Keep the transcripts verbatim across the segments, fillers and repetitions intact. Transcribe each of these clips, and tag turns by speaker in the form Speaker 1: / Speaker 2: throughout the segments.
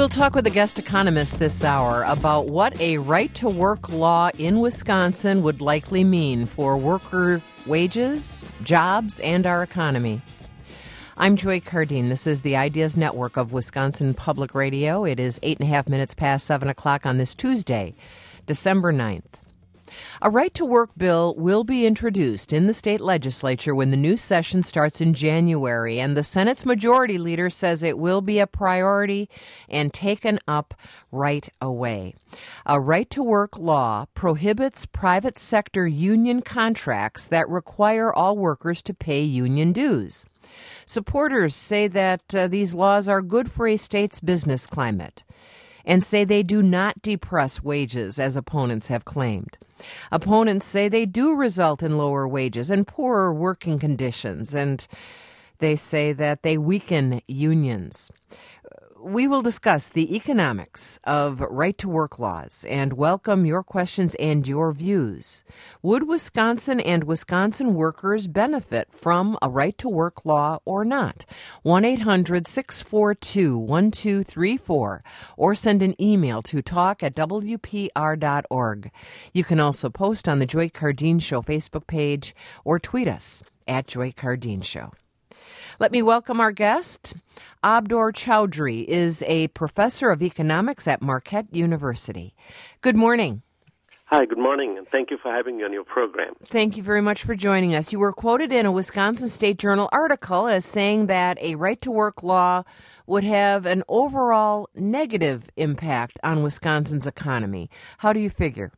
Speaker 1: We'll talk with a guest economist this hour about what a right-to-work law in Wisconsin would likely mean for worker wages, jobs, and our economy. I'm Joy Cardine. This is the Ideas Network of Wisconsin Public Radio. It is eight and a half minutes past seven o'clock on this Tuesday, December ninth. A right-to-work bill will be introduced in the state legislature when the new session starts in January, and the Senate's majority leader says it will be a priority and taken up right away. A right-to-work law prohibits private sector union contracts that require all workers to pay union dues. Supporters say that uh, these laws are good for a state's business climate and say they do not depress wages, as opponents have claimed. Opponents say they do result in lower wages and poorer working conditions, and they say that they weaken unions. We will discuss the economics of right-to-work laws and welcome your questions and your views. Would Wisconsin and Wisconsin workers benefit from a right-to-work law or not? one eight hundred six four two one two three four or send an email to talk at w p r dot org. You can also post on the Joy Cardine Show Facebook page or tweet us at Joy Cardine Show. Let me welcome our guest. Abdur Chowdhury is a professor of economics at Marquette University. Good morning.
Speaker 2: Hi, good morning, and thank you for having me on your program.
Speaker 1: Thank you very much for joining us. You were quoted in a Wisconsin State Journal article as saying that a right-to-work law would have an overall negative impact on Wisconsin's economy. How do you figure?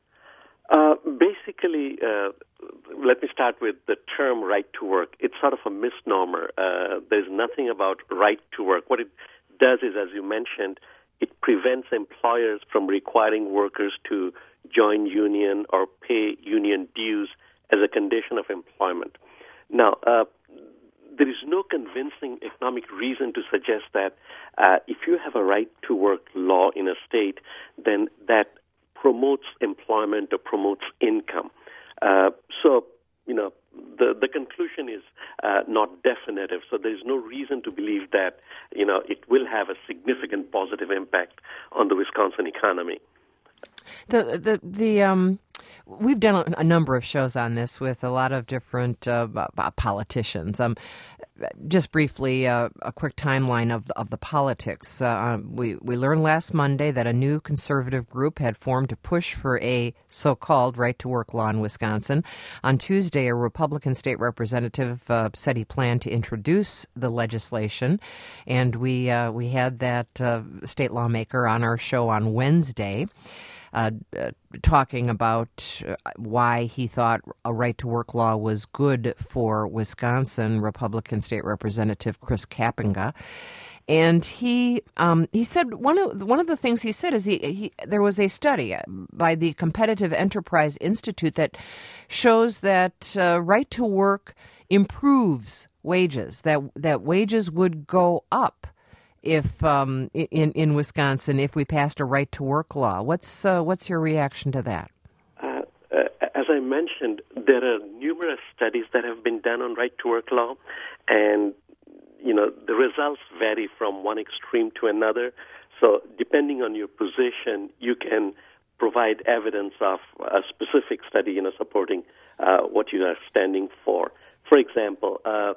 Speaker 2: Uh, basically, uh, let me start with the term right to work. It's sort of a misnomer. Uh, there's nothing about right to work. What it does is, as you mentioned, it prevents employers from requiring workers to join union or pay union dues as a condition of employment. Now, uh, there is no convincing economic reason to suggest that uh, if you have a right to work law in a state, then that promotes employment or promotes income. Uh, so, you know, the, the conclusion is uh, not definitive. So there's no reason to believe that, you know, it will have a significant positive impact on the Wisconsin economy.
Speaker 1: The the the um, we've done a number of shows on this with a lot of different uh, politicians. Um, just briefly, uh, a quick timeline of the, of the politics. Uh, we we learned last Monday that a new conservative group had formed to push for a so-called right-to-work law in Wisconsin. On Tuesday, a Republican state representative uh, said he planned to introduce the legislation, and we uh, we had that uh, state lawmaker on our show on Wednesday. Uh, uh, talking about uh, why he thought a right-to-work law was good for Wisconsin, Republican State Representative Chris Kapenga. And he um, he said one of one of the things he said is he, he there was a study by the Competitive Enterprise Institute that shows that uh, right-to-work improves wages, that that wages would go up if um, in in Wisconsin if we passed a right-to-work law. What's uh, what's your reaction to that?
Speaker 2: Uh, uh, as I mentioned, there are numerous studies that have been done on right-to-work law, and you know the results vary from one extreme to another. So depending on your position, you can provide evidence of a specific study, you know, supporting uh, what you are standing for. For example. Uh,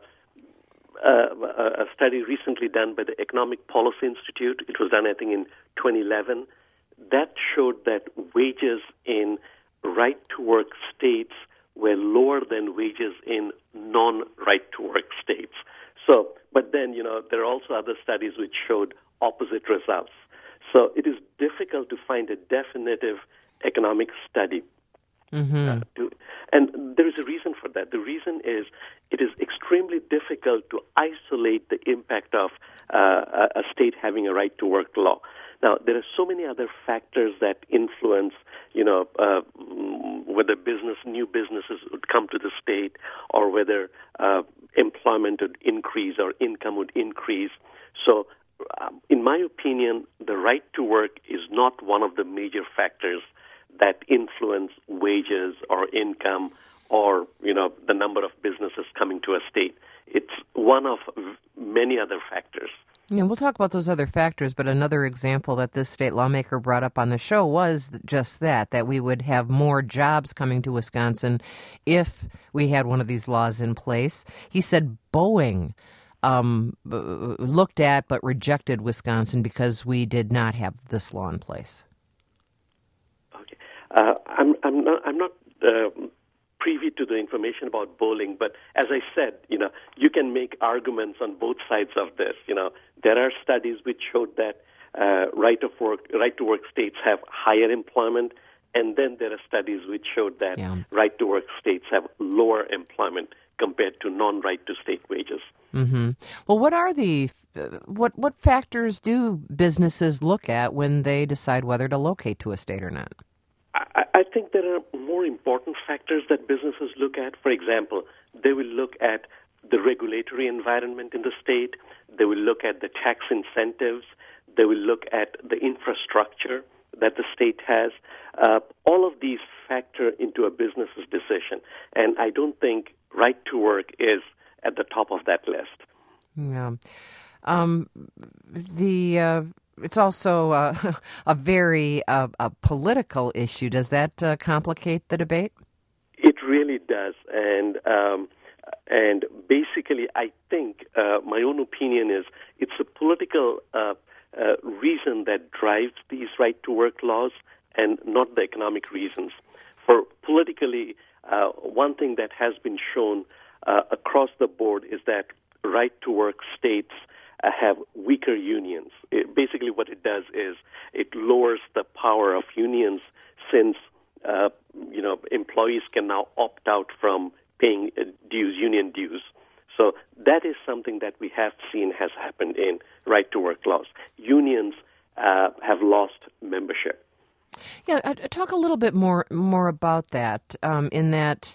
Speaker 2: Uh, a study recently done by the Economic Policy Institute, it was done, I think, in twenty eleven, that showed that wages in right-to-work states were lower than wages in non-right-to-work states. So, but then, you know, there are also other studies which showed opposite results. So it is difficult to find a definitive economic study.
Speaker 1: Mm-hmm.
Speaker 2: Uh, to, and there is a reason for that. The reason is it is extremely difficult to isolate the impact of uh, a state having a right-to-work law. Now, there are so many other factors that influence, you know, uh, whether business, new businesses would come to the state, or whether uh, employment would increase or income would increase. So, um, in my opinion, the right to work is not one of the major factors that influence wages or income or, you know, the number of businesses coming to a state. It's one of many other factors.
Speaker 1: Yeah, we'll talk about those other factors, but another example that this state lawmaker brought up on the show was just that, that we would have more jobs coming to Wisconsin if we had one of these laws in place. He said Boeing um, looked at but rejected Wisconsin because we did not have this law in place.
Speaker 2: Okay. Uh, I'm, I'm not... I'm not uh, privy to the information about Boeing, but as I said, you know, you can make arguments on both sides of this. You know, there are studies which showed that uh, right of work, right to work states have higher employment, and then there are studies which showed that yeah. right to work states have lower employment compared to non-right to state wages.
Speaker 1: Mm-hmm. Well, what are the what what factors do businesses look at when they decide whether to locate to a state or not?
Speaker 2: I, I think there are more important factors that businesses look at. For example, they will look at the regulatory environment in the state. They will look at the tax incentives. They will look at the infrastructure that the state has. Uh, all of these factor into a business's decision. And I don't think right to work is at the top of that list.
Speaker 1: Yeah. Um, the... Uh It's also uh, a very uh, a political issue. Does that uh, complicate the debate?
Speaker 2: It really does, and um, and basically, I think uh, my own opinion is it's a political uh, uh, reason that drives these right-to-work laws, and not the economic reasons. For politically, uh, one thing that has been shown uh, across the board is that right-to-work states Uh, have weaker unions. It, basically what it does is it lowers the power of unions since, uh, you know, employees can now opt out from paying uh, dues, union dues. So that is something that we have seen has happened in right-to-work laws. Unions uh, have lost membership.
Speaker 1: Yeah, uh, talk a little bit more, more about that, um, in that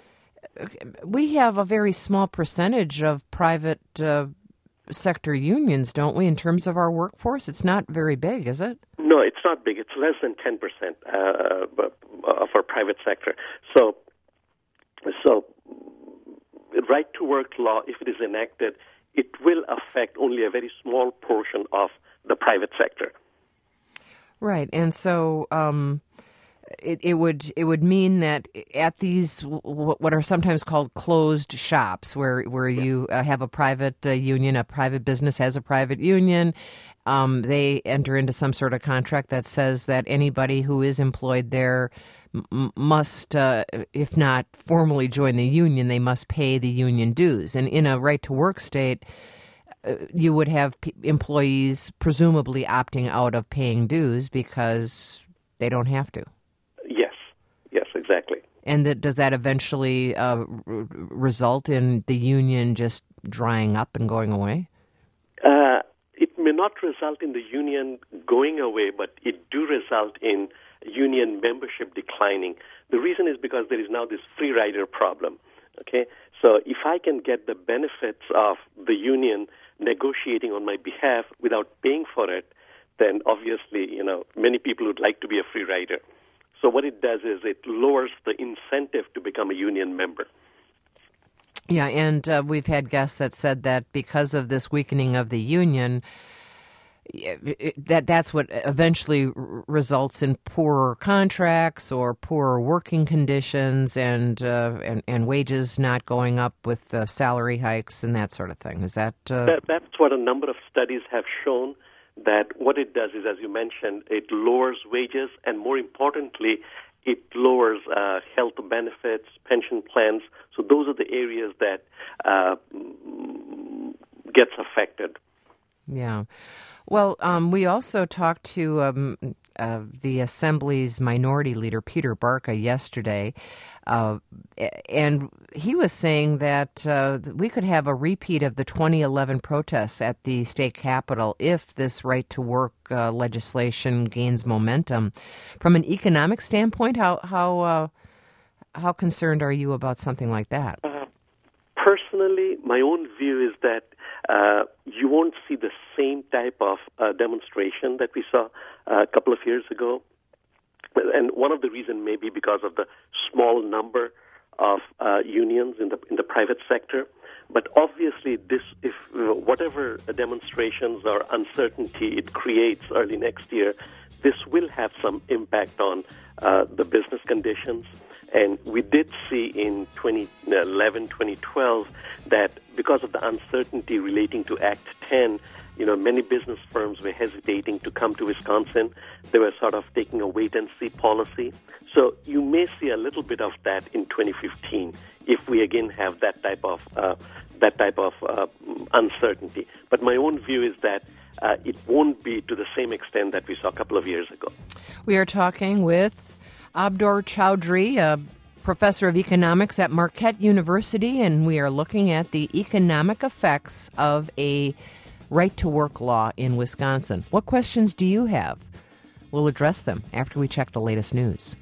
Speaker 1: we have a very small percentage of private uh sector unions, don't we, in terms of our workforce? It's not very big, is it?
Speaker 2: No, it's not big. It's less than ten percent uh, of our private sector. So, so right-to-work law, if it is enacted, it will affect only a very small portion of the private sector.
Speaker 1: Right, and so um, it, it would it would mean that at these what are sometimes called closed shops, where where you uh, have a private uh, union, a private business has a private union, um, they enter into some sort of contract that says that anybody who is employed there m- must, uh, if not formally join the union, they must pay the union dues. And in a right-to-work state, uh, you would have p- employees presumably opting out of paying dues because they don't have to.
Speaker 2: Exactly.
Speaker 1: And that, does that eventually uh, r- result in the union just drying up and going away?
Speaker 2: Uh, it may not result in the union going away, but it do result in union membership declining. The reason is because there is now this free rider problem. Okay, so if I can get the benefits of the union negotiating on my behalf without paying for it, then obviously, you know, many people would like to be a free rider. So what it does is it lowers the incentive to become a union member.
Speaker 1: Yeah, and uh, we've had guests that said that because of this weakening of the union, it, that that's what eventually r- results in poorer contracts or poorer working conditions and uh, and, and wages not going up with uh, salary hikes and that sort of thing. Is that, uh...
Speaker 2: that... That's what a number of studies have shown. That what it does is, as you mentioned, it lowers wages, and more importantly, it lowers uh, health benefits, pension plans. So those are the areas that uh, gets affected.
Speaker 1: Yeah. Well, um, we also talked to um, uh, the Assembly's minority leader, Peter Barca, yesterday, uh, and he was saying that uh, we could have a repeat of the twenty eleven protests at the state capitol if this right-to-work uh, legislation gains momentum. From an economic standpoint, how how uh, how concerned are you about something like that?
Speaker 2: Uh, personally, my own view is that Uh, you won't see the same type of uh, demonstration that we saw uh, a couple of years ago. And one of the reasons may be because of the small number of uh, unions in the in the private sector. But obviously, this if uh, whatever demonstrations or uncertainty it creates early next year, this will have some impact on uh, the business conditions. And we did see in twenty eleven, twenty twelve that because of the uncertainty relating to Act ten, you know, many business firms were hesitating to come to Wisconsin. They were sort of taking a wait-and-see policy. So you may see a little bit of that in twenty fifteen if we again have that type of uh, that type of uh, uncertainty. But my own view is that uh, it won't be to the same extent that we saw a couple of years ago.
Speaker 1: We are talking with Abdur Chowdhury, a professor of economics at Marquette University, and we are looking at the economic effects of a right-to-work law in Wisconsin. What questions do you have? We'll address them after we check the latest news.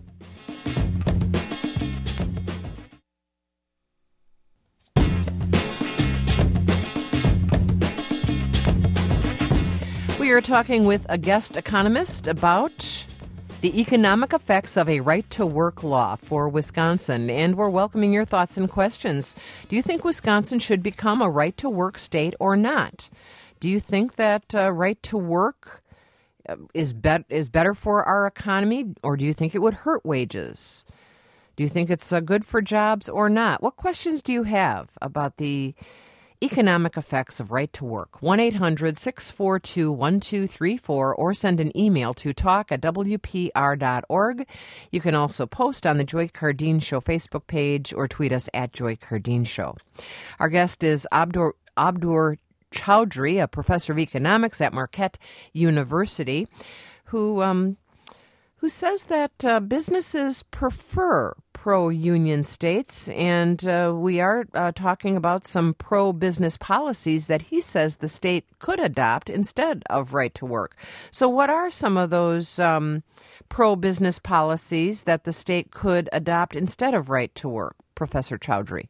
Speaker 1: We are talking with a guest economist about the economic effects of a right-to-work law for Wisconsin, and we're welcoming your thoughts and questions. Do you think Wisconsin should become a right-to-work state or not? Do you think that uh, right-to-work is, bet- is better for our economy, or do you think it would hurt wages? Do you think it's uh, good for jobs or not? What questions do you have about the economic effects of right to work? one eight hundred, six four two, one two three four or send an email to talk at w p r dot org. You can also post on the Joy Cardeen Show Facebook page or tweet us at Joy Cardeen Show. Our guest is Abdur, Abdur Chowdhury, a professor of economics at Marquette University, who um, who says that uh, businesses prefer pro-union states, and uh, we are uh, talking about some pro-business policies that he says the state could adopt instead of right to work. So what are some of those um, pro-business policies that the state could adopt instead of right to work, Professor Chowdhury?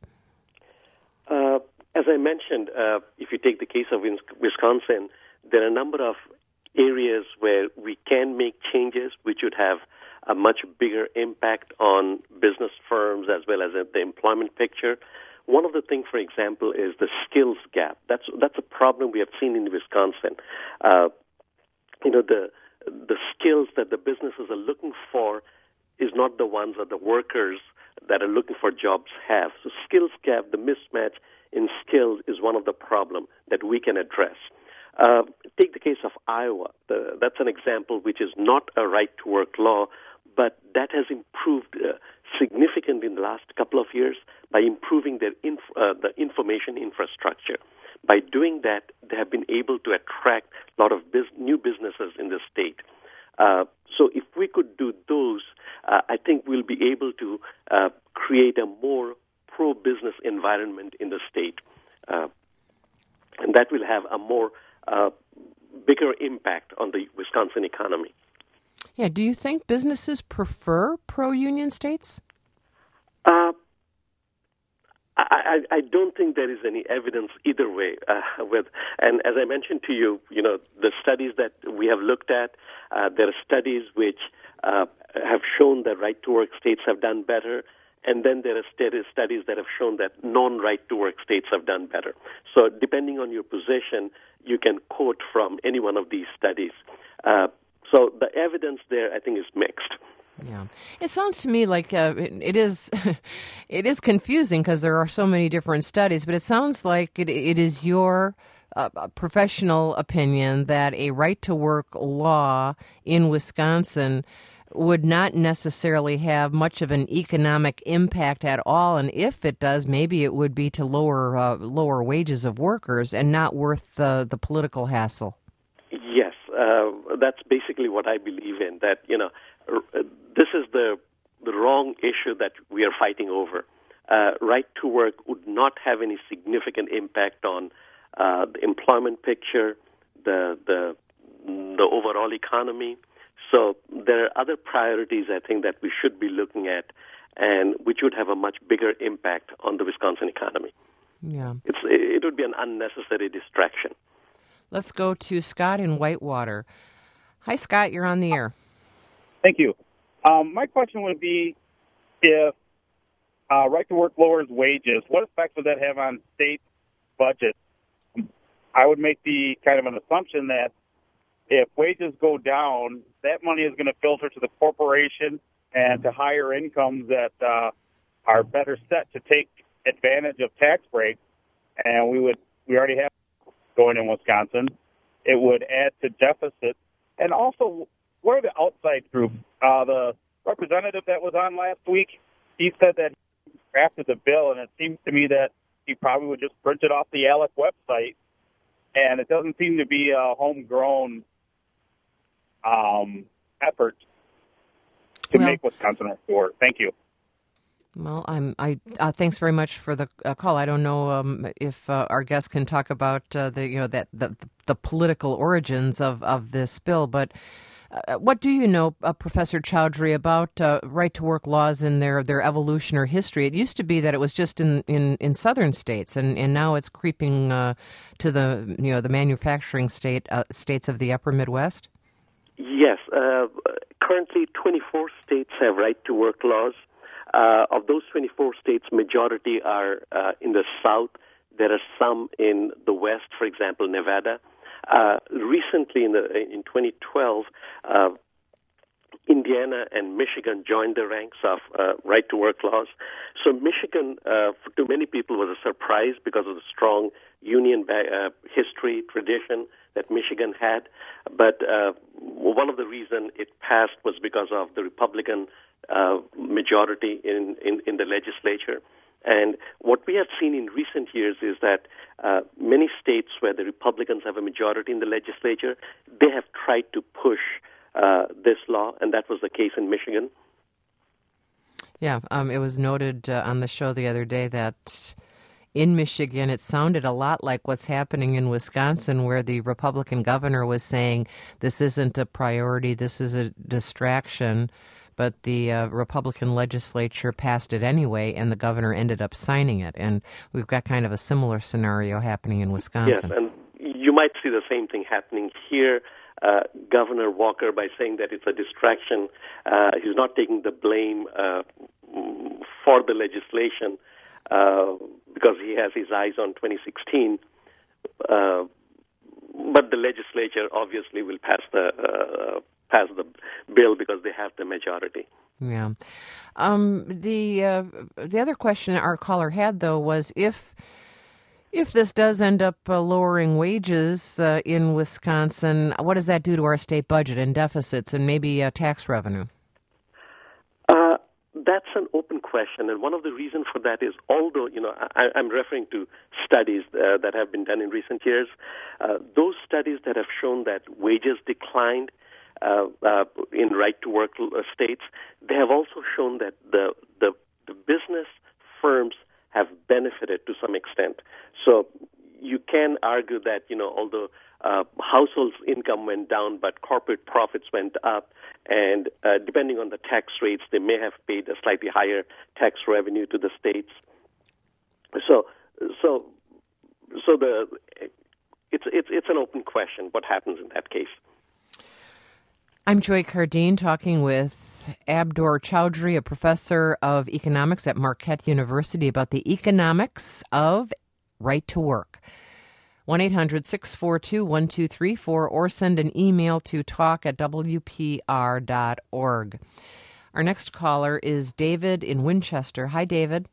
Speaker 2: Uh, as I mentioned, uh, if you take the case of Wisconsin, there are a number of areas where we can make changes which would have a much bigger impact on business firms as well as the employment picture. One of the things, for example, is the skills gap. That's that's a problem we have seen in Wisconsin. Uh, you know, the the skills that the businesses are looking for is not the ones that the workers that are looking for jobs have. So skills gap, the mismatch in skills, is one of the problems that we can address. Uh, take the case of Iowa. The, that's an example which is not a right-to-work law, but that has improved uh, significantly in the last couple of years by improving their inf- uh, the information infrastructure. By doing that, they have been able to attract a lot of biz- new businesses in the state. Uh, so if we could do those, uh, I think we'll be able to uh, create a more pro-business environment in the state. Uh, and that will have a more uh, bigger impact on the Wisconsin economy.
Speaker 1: Yeah, do you think businesses prefer pro-union states?
Speaker 2: Uh, I, I, I don't think there is any evidence either way. Uh, with, and as I mentioned to you, you know, the studies that we have looked at, uh, there are studies which uh, have shown that right-to-work states have done better, and then there are studies that have shown that non-right-to-work states have done better. So depending on your position, you can quote from any one of these studies. Uh, so the evidence there, I think, is mixed.
Speaker 1: Yeah, it sounds to me like uh, it, it is. It is confusing because there are so many different studies, but it sounds like it, it is your uh, professional opinion that a right-to-work law in Wisconsin would not necessarily have much of an economic impact at all, and if it does, maybe it would be to lower uh, lower wages of workers and not worth the the political hassle.
Speaker 2: Yes, uh, that's basically what I believe in. That you know, r- this is the the wrong issue that we are fighting over. Uh, right to work would not have any significant impact on uh, the employment picture, the the the overall economy. So there are other priorities, I think, that we should be looking at, and which would have a much bigger impact on the Wisconsin economy.
Speaker 1: Yeah,
Speaker 2: it's it would be an unnecessary distraction.
Speaker 1: Let's go to Scott in Whitewater. Hi, Scott. You're on the air.
Speaker 3: Thank you. Um, my question would be, if uh, right to work lowers wages, what effect would that have on state budgets? I would make the kind of an assumption that if wages go down, that money is going to filter to the corporation and to higher incomes that uh, are better set to take advantage of tax breaks. And we would, we already have going in Wisconsin. It would add to deficit. And also, what are the outside groups? Uh, the representative that was on last week, he said that he drafted the bill, and it seems to me that he probably would just print it off the A L E C website. And it doesn't seem to be a homegrown um, effort to
Speaker 1: well,
Speaker 3: make Wisconsin work. Thank you.
Speaker 1: Well, I'm. I uh, thanks very much for the uh, call. I don't know um, if uh, our guest can talk about uh, the you know that the, the political origins of, of this bill, but uh, what do you know, uh, Professor Chowdhury, about uh, right to work laws and their their evolution or history? It used to be that it was just in, in, in southern states, and, and now it's creeping uh, to the you know the manufacturing state uh, states of the upper Midwest.
Speaker 2: Yes, uh, currently twenty-four states have right to work laws. Uh, of those twenty-four states, majority are uh, in the South. There are some in the West, for example, Nevada. Uh, recently, in, the, in twenty twelve, uh, Indiana and Michigan joined the ranks of uh, right-to-work laws. So Michigan, uh, to many people, was a surprise because of the strong union uh, history, tradition that Michigan had. But uh, one of the reasons it passed was because of the Republican uh, majority in, in, in the legislature. And what we have seen in recent years is that uh, many states where the Republicans have a majority in the legislature, they have tried to push uh, this law, and that was the case in Michigan.
Speaker 1: Yeah, um, it was noted uh, on the show the other day that in Michigan, it sounded a lot like what's happening in Wisconsin, where the Republican governor was saying this isn't a priority, this is a distraction. But the uh, Republican legislature passed it anyway, and the governor ended up signing it. And we've got kind of a similar scenario happening in Wisconsin.
Speaker 2: Yes, and you might see the same thing happening here. Uh, Governor Walker, by saying that it's a distraction, uh, he's not taking the blame uh, for the legislation uh, because he has his eyes on twenty sixteen. Uh, but the legislature obviously will pass the uh, pass the bill because they have the majority.
Speaker 1: Yeah. Um, the uh, the other question our caller had, though, was if if this does end up uh, lowering wages uh, in Wisconsin, what does that do to our state budget and deficits and maybe uh, tax revenue?
Speaker 2: Uh, that's an open question, and one of the reasons for that is, although, you know, I, I'm referring to studies uh, that have been done in recent years, uh, those studies that have shown that wages declined Uh, uh, in right-to-work uh, states, they have also shown that the, the the business firms have benefited to some extent. So you can argue that, you know, although uh, households' income went down, but corporate profits went up, and uh, depending on the tax rates, they may have paid a slightly higher tax revenue to the states. So, so, so the it's it's it's an open question what happens in that case.
Speaker 1: I'm Joy Cardine talking with Abdur Chowdhury, a professor of economics at Marquette University, about the economics of right to work. one eight hundred six four two one two three four or send an email to talk at w p r dot org. Our next caller is David in Winchester. Hi, David.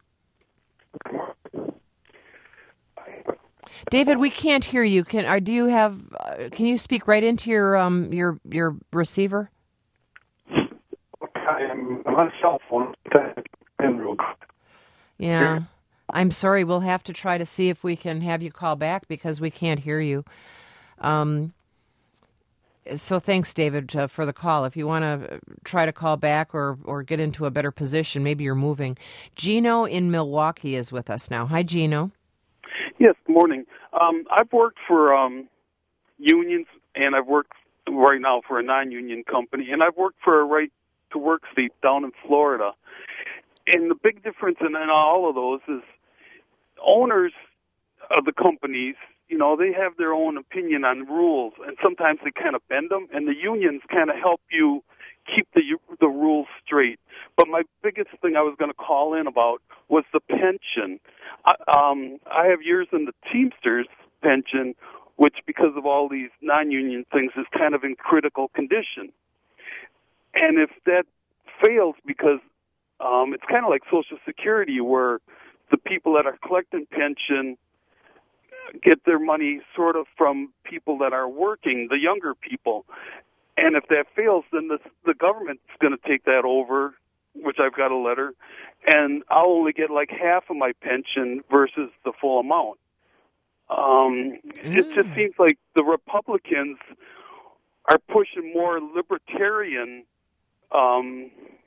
Speaker 1: David, we can't hear you. Can are, do you have? Uh, can you speak right into your um your your receiver?
Speaker 4: I'm on cell phone.
Speaker 1: Yeah, I'm sorry. We'll have to try to see if we can have you call back because we can't hear you. Um. So thanks, David, uh, for the call. If you want to try to call back or or get into a better position, maybe you're moving. Gino in Milwaukee is with us now. Hi, Gino.
Speaker 4: Yes, good morning. Um, I've worked for um, unions, and I've worked right now for a non-union company, and I've worked for a right-to-work state down in Florida. And the big difference in, in all of those is owners of the companies, you know, they have their own opinion on rules, and sometimes they kind of bend them, and the unions kind of help you keep the the rules straight. But my biggest thing I was going to call in about was the pension. I, um, I have years in the Teamsters pension which because of all these non-union things is kind of in critical condition. And if that fails because um, it's kind of like Social Security where the people that are collecting pension get their money sort of from people that are working, the younger people. And if that fails, then the, the government's going to take that over, which I've got a letter, and I'll only get like half of my pension versus the full amount. Um, mm. It just seems like the Republicans are pushing more libertarian um,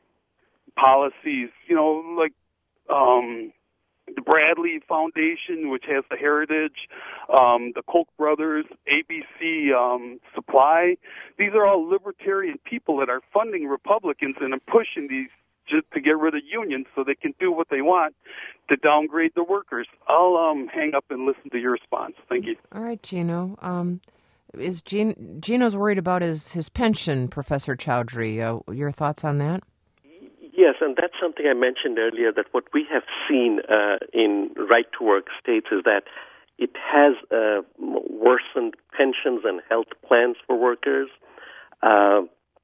Speaker 4: policies, you know, like um, the Bradley Foundation, which has the Heritage, um, the Koch brothers, A B C um, Supply. These are all libertarian people that are funding Republicans and are pushing these just to get rid of unions so they can do what they want to downgrade the workers. I'll um, hang up and listen to your response. Thank you.
Speaker 1: All right, Gino. Um, is Gino, Gino's worried about his, his pension, Professor Chowdhury. Uh, your thoughts on that?
Speaker 2: Yes, and that's something I mentioned earlier, that what we have seen uh, in right-to-work states is that it has uh, worsened pensions and health plans for workers. Uh,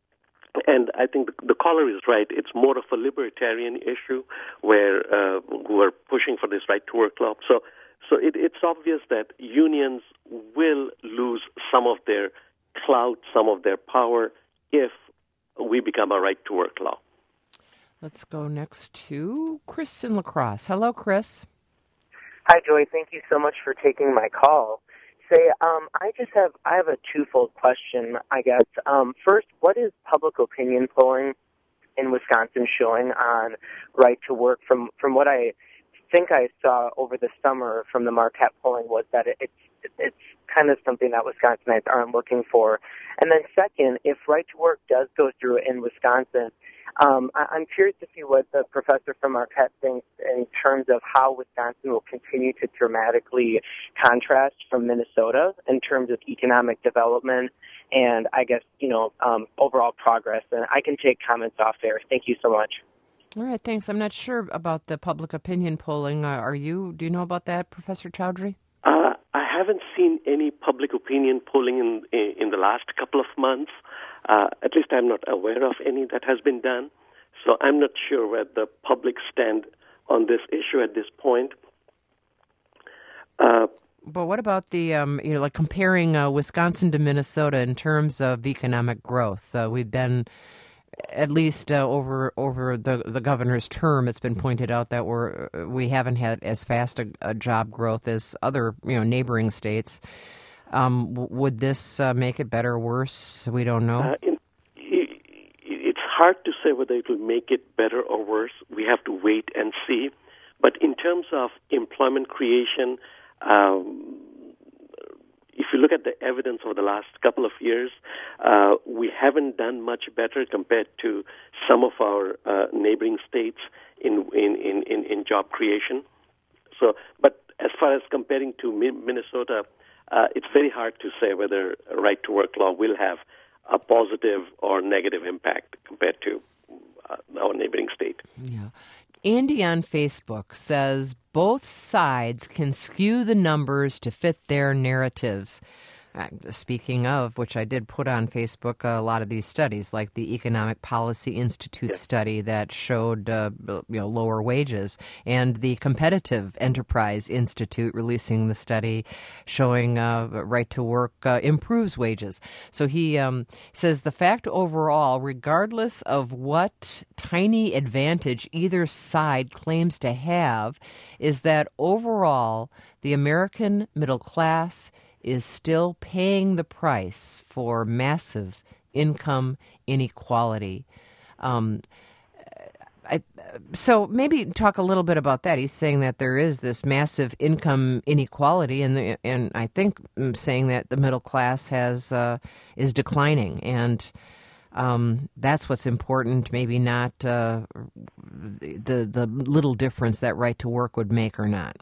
Speaker 2: and I think the, the caller is right. It's more of a libertarian issue where uh, who are pushing for this right-to-work law. So, so it, it's obvious that unions will lose some of their clout, some of their power, if we become a right-to-work law.
Speaker 1: Let's go next to Chris in La Crosse. Hello, Chris.
Speaker 5: Hi, Joy. Thank you so much for taking my call. Say, um, I just have I have a twofold question, I guess. Um, first, what is public opinion polling in Wisconsin showing on right to work? From from what I think I saw over the summer from the Marquette polling was that it, it's it's kind of something that Wisconsinites aren't looking for. And then second, if right to work does go through in Wisconsin, Um, I, I'm curious to see what the professor from Marquette thinks in terms of how Wisconsin will continue to dramatically contrast from Minnesota in terms of economic development and, I guess, you know, um, overall progress. And I can take comments off there. Thank you so much.
Speaker 1: All right, thanks. I'm not sure about the public opinion polling. Uh, are you? Do you know about that, Professor Chowdhury?
Speaker 2: Uh, I haven't seen any public opinion polling in in, in the last couple of months. Uh, at least I'm not aware of any that has been done. So I'm not sure where the public stand on this issue at this point. Uh,
Speaker 1: but what about the, um, you know, like comparing uh, Wisconsin to Minnesota in terms of economic growth? Uh, we've been, at least uh, over over the, the governor's term, it's been pointed out that we're we haven't had as fast a, a job growth as other, you know, neighboring states. Um, would this uh, make it better or worse? We don't know.
Speaker 2: Uh, in, it's hard to say whether it will make it better or worse. We have to wait and see. But in terms of employment creation, um, if you look at the evidence over the last couple of years, uh, we haven't done much better compared to some of our uh, neighboring states in, in, in, in, in job creation. So, but as far as comparing to Minnesota, Uh, it's very hard to say whether a right-to-work law will have a positive or negative impact compared to uh, our neighboring state.
Speaker 1: Yeah. Andy on Facebook says both sides can skew the numbers to fit their narratives. Uh, speaking of, which I did put on Facebook, uh, a lot of these studies, like the Economic Policy Institute yeah. study that showed uh, you know, lower wages, and the Competitive Enterprise Institute releasing the study showing uh, right to work uh, improves wages. So he um, says the fact overall, regardless of what tiny advantage either side claims to have, is that overall the American middle class is still paying the price for massive income inequality. Um, I, so maybe talk a little bit about that. He's saying that there is this massive income inequality, and the, and I think saying that the middle class has uh, is declining, and um, that's what's important. Maybe not uh, the the little difference that right to work would make or not.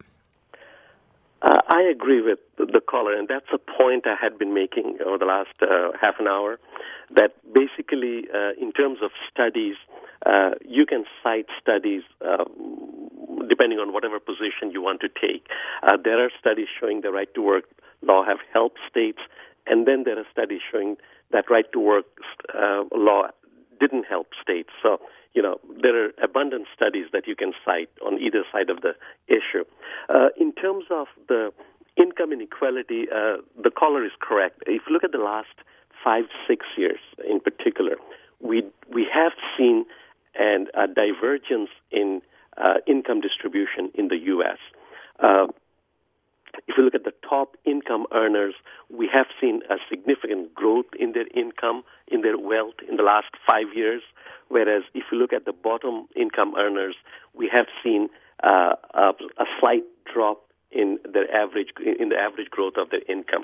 Speaker 2: Uh, I agree with the caller, and that's a point I had been making over the last uh, half an hour, that basically uh, in terms of studies, uh, you can cite studies uh, depending on whatever position you want to take. Uh, there are studies showing the right-to-work law have helped states, and then there are studies showing that right-to-work uh, law didn't help states. So, you know, there are abundant studies that you can cite on either side of the issue. Uh, in terms of the income inequality, uh, the caller is correct. If you look at the last five, six years in particular, we we have seen an, a divergence in uh, income distribution in the U S. Uh, if you look at the top income earners, we have seen a significant growth in their income, in their wealth in the last five years, whereas if you look at the bottom income earners, we have seen uh, a, a slight drop in their average in the average growth of their income.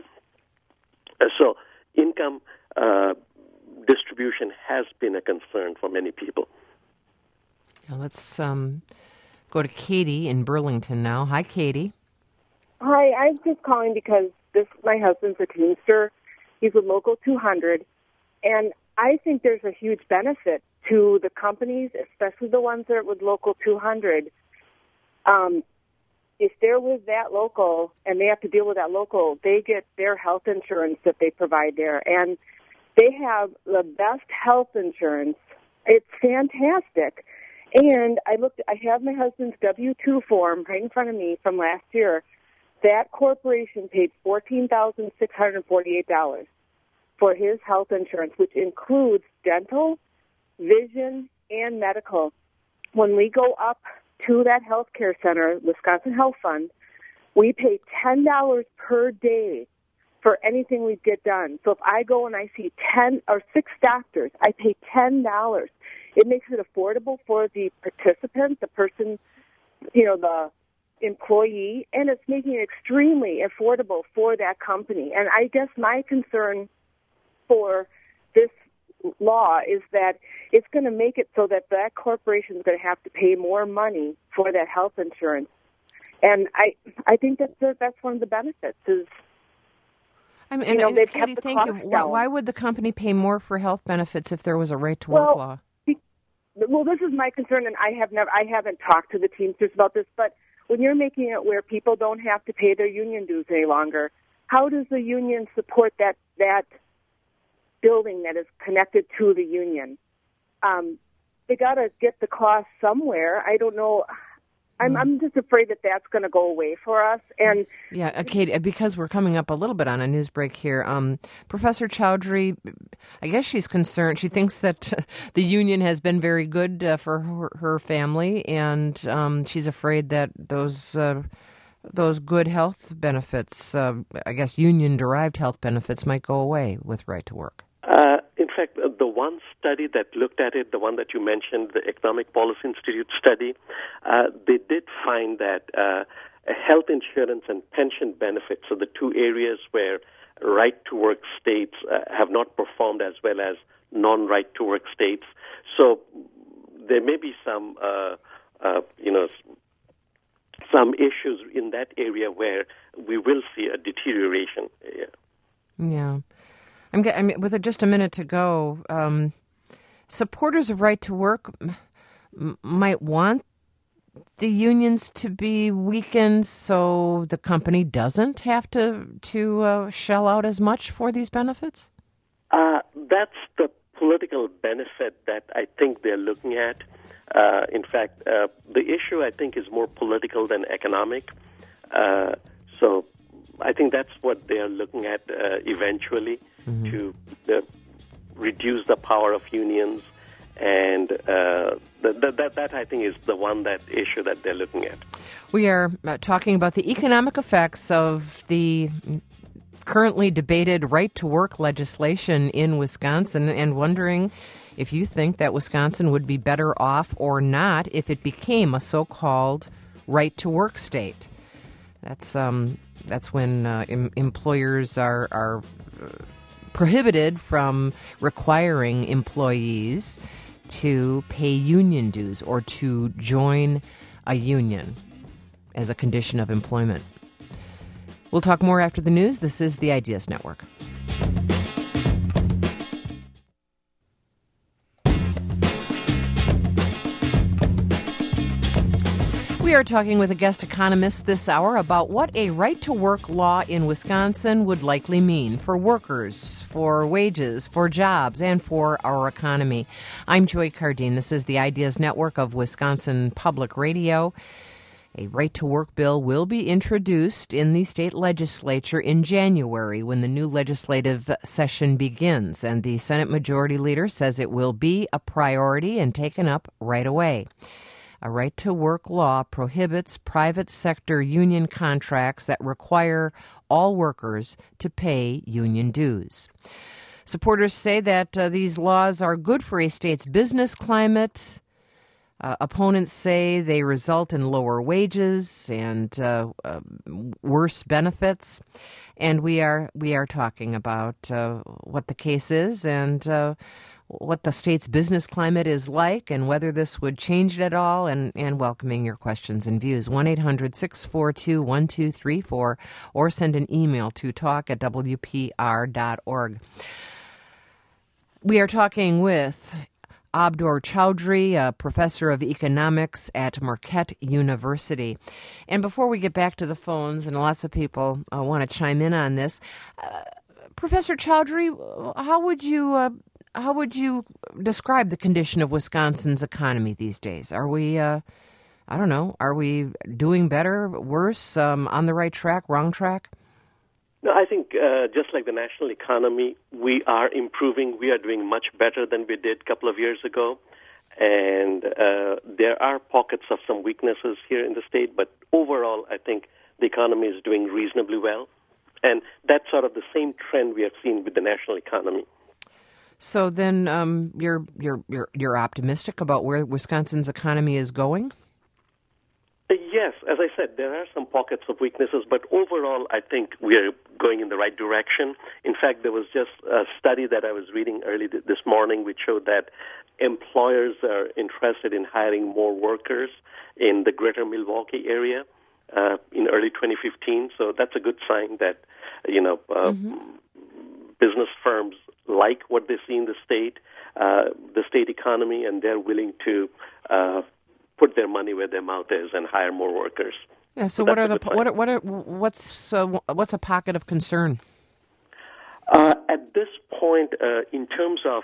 Speaker 2: Uh, so income uh, distribution has been a concern for many people.
Speaker 1: Now let's um, go to Katie in Burlington now. Hi, Katie.
Speaker 6: Hi, I'm just calling because this my husband's a Teamster. He's with Local two hundred, and I think there's a huge benefit to the companies, especially the ones that are with Local two hundred. Um, if they're with that local and they have to deal with that local, they get their health insurance that they provide there, and they have the best health insurance. It's fantastic. And I looked. I have my husband's W two form right in front of me from last year. That corporation paid fourteen thousand six hundred forty-eight dollars for his health insurance, which includes dental, vision, and medical. When we go up to that health care center, Wisconsin Health Fund, we pay ten dollars per day for anything we get done. So if I go and I see ten or six doctors, I pay ten dollars. It makes it affordable for the participant, the person, you know, the employee, and it's making it extremely affordable for that company. And I guess my concern for this law is that it's going to make it so that that corporation is going to have to pay more money for that health insurance. And I I think that's the, that's one of the benefits is,
Speaker 1: I mean,
Speaker 6: you know,
Speaker 1: and,
Speaker 6: they've
Speaker 1: Katie,
Speaker 6: kept the
Speaker 1: thank you.
Speaker 6: cost
Speaker 1: Why,
Speaker 6: down.
Speaker 1: why would the company pay more for health benefits if there was a right-to-work
Speaker 6: Well,
Speaker 1: law?
Speaker 6: Well, this is my concern, and I have never I haven't talked to the Teamsters about this, but when you're making it where people don't have to pay their union dues any longer, how does the union support that that building that is connected to the union? Um, they got to get the cost somewhere. I don't know. I'm,
Speaker 1: Mm.
Speaker 6: I'm just afraid that that's going to go away for us. And
Speaker 1: Yeah, uh, Katie, because we're coming up a little bit on a news break here, um, Professor Chowdhury, I guess she's concerned. She thinks that uh, the union has been very good uh, for her, her family, and um, she's afraid that those uh, those good health benefits, uh, I guess union-derived health benefits, might go away with right to work.
Speaker 2: Uh, in fact, uh, the one study that looked at it, the one that you mentioned, the Economic Policy Institute study, uh, they did find that uh, health insurance and pension benefits are the two areas where right-to-work states uh, have not performed as well as non-right-to-work states. So there may be some, uh, uh, you know, some issues in that area where we will see a deterioration. Yeah.
Speaker 1: Yeah. I'm get, I mean, with just a minute to go, um, supporters of right to work m- might want the unions to be weakened so the company doesn't have to to uh, shell out as much for these benefits?
Speaker 2: Uh, that's the political benefit that I think they're looking at. Uh, in fact, uh, the issue, I think, is more political than economic. Uh, so I think that's what they're looking at uh, eventually, mm-hmm. to uh, reduce the power of unions. And uh, that, that, that, I think, is the one that issue that they're looking at.
Speaker 1: We are uh, talking about the economic effects of the currently debated right-to-work legislation in Wisconsin, and wondering if you think that Wisconsin would be better off or not if it became a so-called right-to-work state. That's um, that's when uh, em- employers are are prohibited from requiring employees to pay union dues or to join a union as a condition of employment. We'll talk more after the news. This is the Ideas Network. We are talking with a guest economist this hour about what a right-to-work law in Wisconsin would likely mean for workers, for wages, for jobs, and for our economy. I'm Joy Cardine. This is the Ideas Network of Wisconsin Public Radio. A right-to-work bill will be introduced in the state legislature in January when the new legislative session begins, and the Senate Majority Leader says it will be a priority and taken up right away. A right-to-work law prohibits private sector union contracts that require all workers to pay union dues. Supporters say that uh, these laws are good for a state's business climate. Uh, opponents say they result in lower wages and uh, uh, worse benefits. And we are we are talking about uh, what the case is and uh, what the state's business climate is like and whether this would change it at all, and, and welcoming your questions and views. one eight hundred six four two one two three four or send an email to talk at w p r dot org. We are talking with Abdur Chowdhury, a professor of economics at Marquette University. And before we get back to the phones, and lots of people uh, want to chime in on this, uh, Professor Chowdhury, how would you uh, how would you describe the condition of Wisconsin's economy these days? Are we, uh, I don't know, are we doing better, worse, um, on the right track, wrong track?
Speaker 2: No, I think uh, just like the national economy, we are improving. We are doing much better than we did a couple of years ago. And uh, there are pockets of some weaknesses here in the state, but overall, I think the economy is doing reasonably well. And that's sort of the same trend we have seen with the national economy.
Speaker 1: So then um, you're you're you're you're optimistic about where Wisconsin's economy is going?
Speaker 2: Yes, as I said, there are some pockets of weaknesses, but overall, I think we are going in the right direction. In fact, there was just a study that I was reading early th- this morning which showed that employers are interested in hiring more workers in the greater Milwaukee area uh, in early twenty fifteen. So that's a good sign that, you know, uh, mm-hmm. business firms like what they see in the state, uh, the state economy, and they're willing to uh, put their money where their mouth is and hire more workers.
Speaker 1: Yeah. So, so what are the what are, what are what's uh, what's a pocket of concern?
Speaker 2: Uh, at this point, uh, in terms of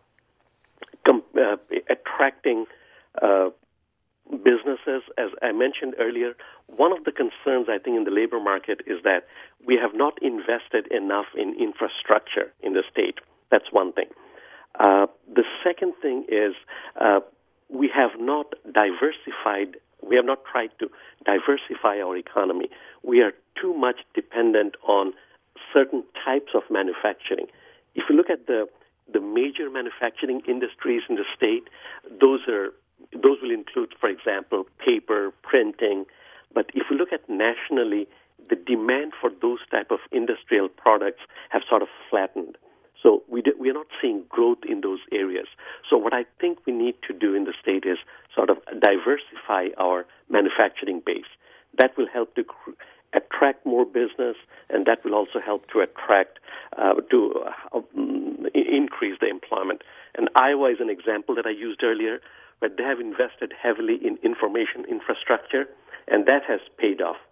Speaker 2: com- uh, attracting uh, businesses, as I mentioned earlier, one of the concerns I think in the labor market is that we have not invested enough in infrastructure in the state. That's one thing. Uh, the second thing is uh, we have not diversified, we have not tried to diversify our economy. We are too much dependent on certain types of manufacturing. If you look at the the major manufacturing industries in the state, those are those will include, for example, paper, printing. But if you look at nationally, the demand for those type of industrial products have sort of flattened. So we do, we are not seeing growth in those areas. So what I think we need to do in the state is sort of diversify our manufacturing base. That will help to cr- attract more business, and that will also help to attract, uh, to uh, um, increase the employment. And Iowa is an example that I used earlier, where they have invested heavily in information infrastructure, and that has paid off.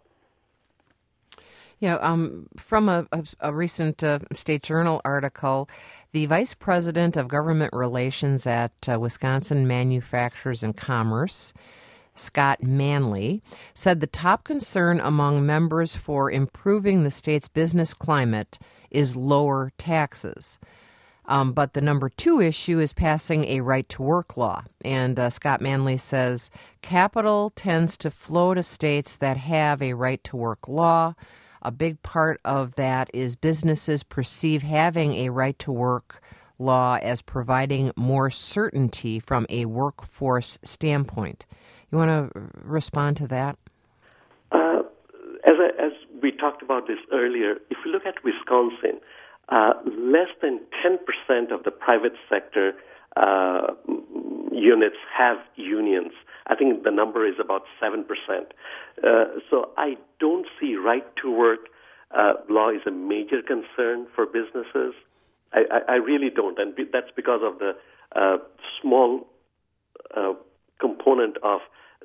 Speaker 1: Yeah, um, from a, a, a recent uh, State Journal article, the Vice President of Government Relations at uh, Wisconsin Manufacturers and Commerce, Scott Manley, said the top concern among members for improving the state's business climate is lower taxes. Um, but the number two issue is passing a right-to-work law. And uh, Scott Manley says capital tends to flow to states that have a right-to-work law. A big part of that is businesses perceive having a right-to-work law as providing more certainty from a workforce standpoint. You want to respond to that?
Speaker 2: Uh, as, I, as we talked about this earlier, if you look at Wisconsin, uh, less than ten percent of the private sector uh, units have unions. I think the number is about seven percent. Uh, so I don't see right-to-work uh, law is a major concern for businesses. I, I, I really don't, and that's because of the uh, small uh, component of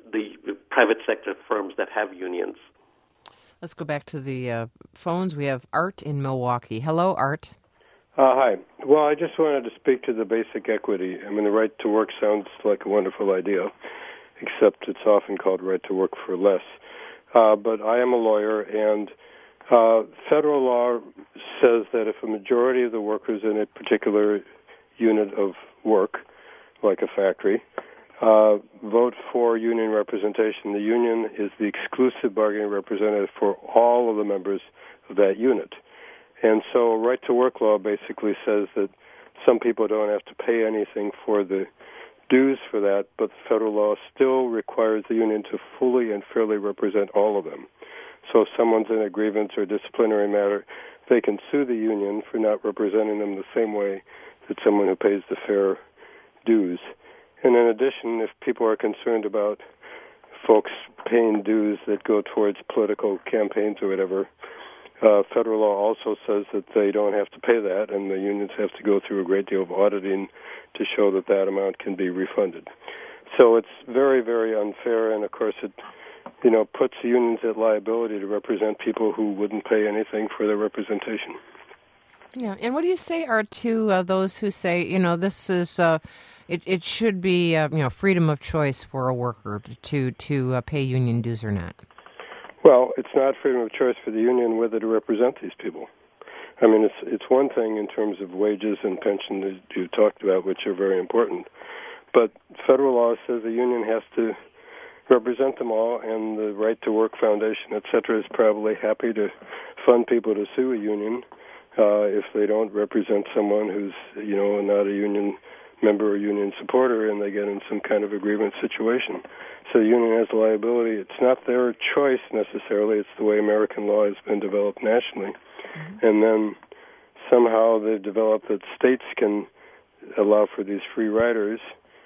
Speaker 2: the private sector firms that have unions.
Speaker 1: Let's go back to the uh, phones. We have Art in Milwaukee. Hello, Art.
Speaker 7: Uh, hi. Well, I just wanted to speak to the basic equity. I mean, the right to work sounds like a wonderful idea, except it's often called right to work for less. Uh, but I am a lawyer, and uh, federal law says that if a majority of the workers in a particular unit of work, like a factory, uh, vote for union representation, the union is the exclusive bargaining representative for all of the members of that unit. And so right-to-work law basically says that some people don't have to pay anything for the dues for that, but federal law still requires the union to fully and fairly represent all of them. So if someone's in a grievance or disciplinary matter, they can sue the union for not representing them the same way that someone who pays the fair dues. And in addition, if people are concerned about folks paying dues that go towards political campaigns or whatever, uh, federal law also says that they don't have to pay that, and the unions have to go through a great deal of auditing to show that that amount can be refunded. So it's very, very unfair, and of course it, you know, puts unions at liability to represent people who wouldn't pay anything for their representation.
Speaker 1: Yeah, and what do you say are to uh, those who say, you know, this is uh, it, it should be uh, you know freedom of choice for a worker to to uh, pay union dues or not?
Speaker 7: Well, it's not freedom of choice for the union whether to represent these people. I mean, it's it's one thing in terms of wages and pension that you talked about, which are very important, but federal law says the union has to represent them all, and the Right to Work Foundation, et cetera, is probably happy to fund people to sue a union uh, if they don't represent someone who's, you know, not a union member or union supporter, and they get in some kind of a grievance situation. So the union has a liability. It's not their choice necessarily. It's the way American law has been developed nationally. Mm-hmm. And then somehow they've developed that states can allow for these free riders,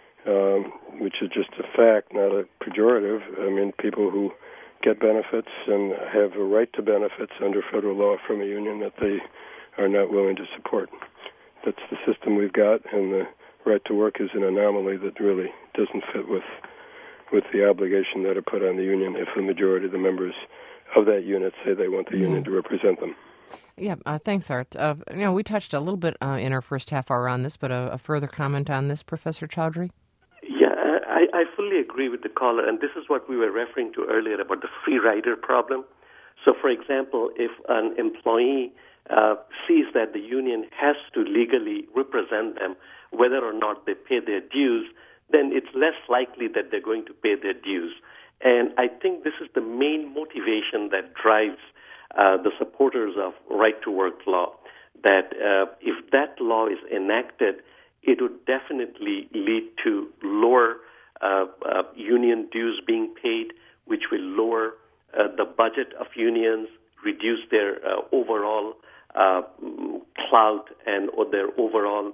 Speaker 7: um, which is just a fact, not a pejorative. I mean, people who get benefits and have a right to benefits under federal law from a union that they are not willing to support. That's the system we've got, and the right to work is an anomaly that really doesn't fit with with the obligation that are put on the union if the majority of the members of that unit say they want the mm-hmm. union to represent them.
Speaker 1: Yeah, uh, thanks, Art. Uh, you know, we touched a little bit uh, in our first half hour on this, but a, a further comment on this, Professor Chowdhury?
Speaker 2: Yeah, I, I fully agree with the caller, and this is what we were referring to earlier about the free rider problem. So, for example, if an employee uh, sees that the union has to legally represent them, whether or not they pay their dues, then it's less likely that they're going to pay their dues. And I think this is the main motivation that drives uh, the supporters of right-to-work law, that uh, if that law is enacted, it would definitely lead to lower uh, uh, union dues being paid, which will lower uh, the budget of unions, reduce their uh, overall uh, clout and or their overall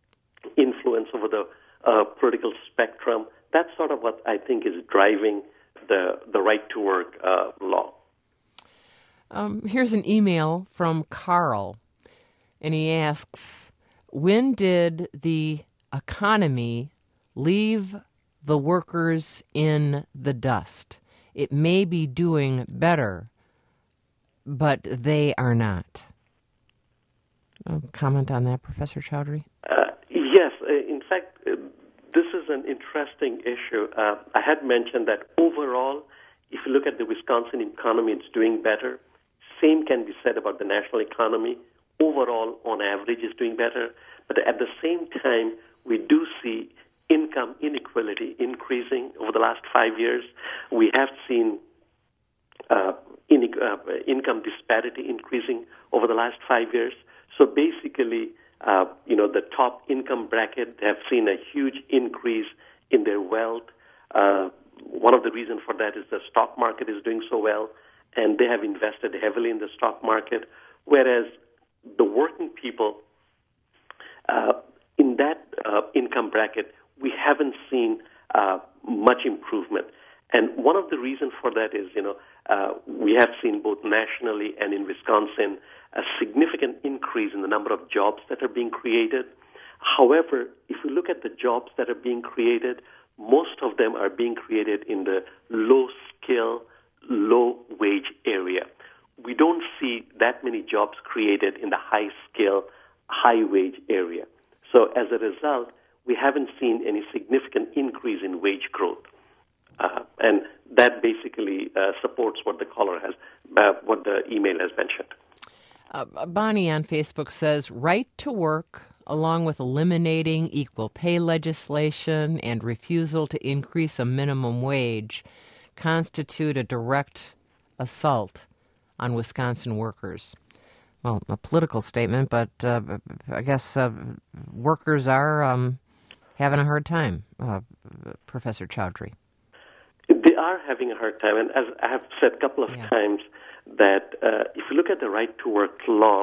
Speaker 2: influence over the uh, political spectrum. That's sort of what I think is driving the the right-to-work uh, law.
Speaker 1: Um, here's an email from Carl, and he asks, when did the economy leave the workers in the dust? It may be doing better, but they are not. Uh, comment on that, Professor Chowdhury?
Speaker 2: Uh, yes. Uh, in fact, uh, this is an interesting issue. Uh, I had mentioned that overall, if you look at the Wisconsin economy, it's doing better. Same can be said about the national economy. Overall, on average, is doing better. But at the same time, we do see income inequality increasing over the last five years. We have seen uh, in, uh, income disparity increasing over the last five years. So basically, uh, you know, the top income bracket have seen a huge increase in their wealth. Uh, one of the reasons for that is the stock market is doing so well, and they have invested heavily in the stock market, whereas the working people uh, in that uh, income bracket, we haven't seen uh, much improvement. And one of the reasons for that is, you know, uh, we have seen both nationally and in Wisconsin a significant increase in the number of jobs that are being created. However, if you look at the jobs that are being created, most of them are being created in the low-skill, low-wage area. We don't see that many jobs created in the high-skill, high-wage area. So as a result, we haven't seen any significant increase in wage growth. Uh, and that basically uh, supports what the caller has, uh, what the email has mentioned.
Speaker 1: Uh, Bonnie on Facebook says, right to work, along with eliminating equal pay legislation and refusal to increase a minimum wage, constitute a direct assault on Wisconsin workers. Well, a political statement, but uh, I guess uh, workers are um, having a hard time, uh, Professor Chowdhury.
Speaker 2: They are having a hard time, and as I have said a couple of yeah. times, that uh, if you look at the right-to-work law,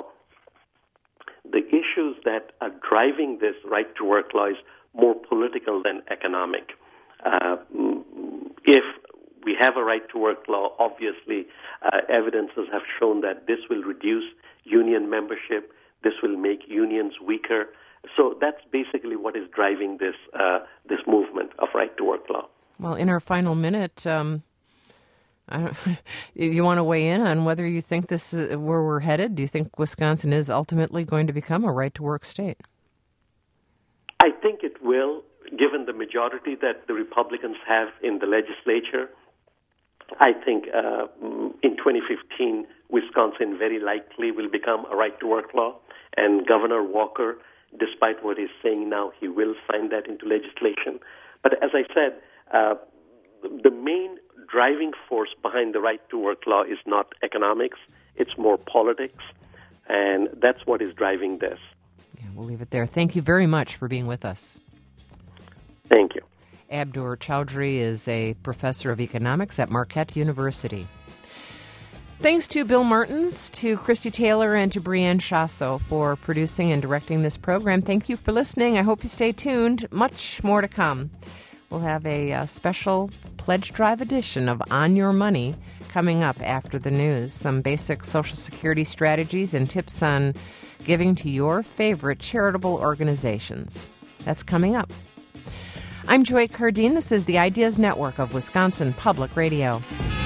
Speaker 2: the issues that are driving this right-to-work law is more political than economic. Uh, if we have a right-to-work law, obviously uh, evidences have shown that this will reduce union membership, this will make unions weaker. So that's basically what is driving this uh, this movement of right-to-work law.
Speaker 1: Well, in our final minute, um, I don't, you want to weigh in on whether you think this is where we're headed? Do you think Wisconsin is ultimately going to become a right-to-work state?
Speaker 2: I think it will, given the majority that the Republicans have in the legislature. I think uh, in twenty fifteen, Wisconsin very likely will become a right-to-work law, and Governor Walker, despite what he's saying now, he will sign that into legislation. But as I said, uh, the main driving force behind the right-to-work law is not economics, it's more politics, and that's what is driving this.
Speaker 1: Yeah, we'll leave it there. Thank you very much for being with us.
Speaker 2: Thank you.
Speaker 1: Abdur Chowdhury is a professor of economics at Marquette University. Thanks to Bill Martins, to Christy Taylor, and to Brianne Chasso for producing and directing this program. Thank you for listening. I hope you stay tuned. Much more to come. We'll have a, a special pledge drive edition of On Your Money coming up after the news. Some basic Social Security strategies and tips on giving to your favorite charitable organizations. That's coming up. I'm Joy Cardine. This is the Ideas Network of Wisconsin Public Radio.